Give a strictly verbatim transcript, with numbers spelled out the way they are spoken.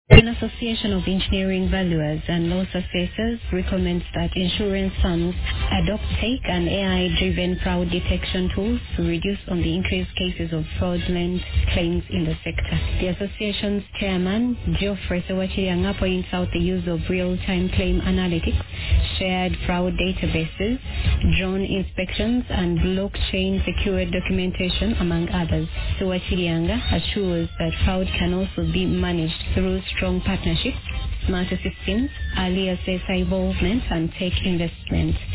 An association of engineering valuers and loss assessors recommends that insurance firms adopt take and A I-driven fraud detection tools to reduce on the increased cases of fraudulent claims in the sector. The association's chairman, Geoffrey Sewachirianga, points out the use of real-time claim analytics, shared fraud databases, drone inspections, and blockchain-secured documentation, among others. Sewachirianga assures that fraud can also be managed through strong partnerships, smarter systems, early assessor involvement, and tech investment.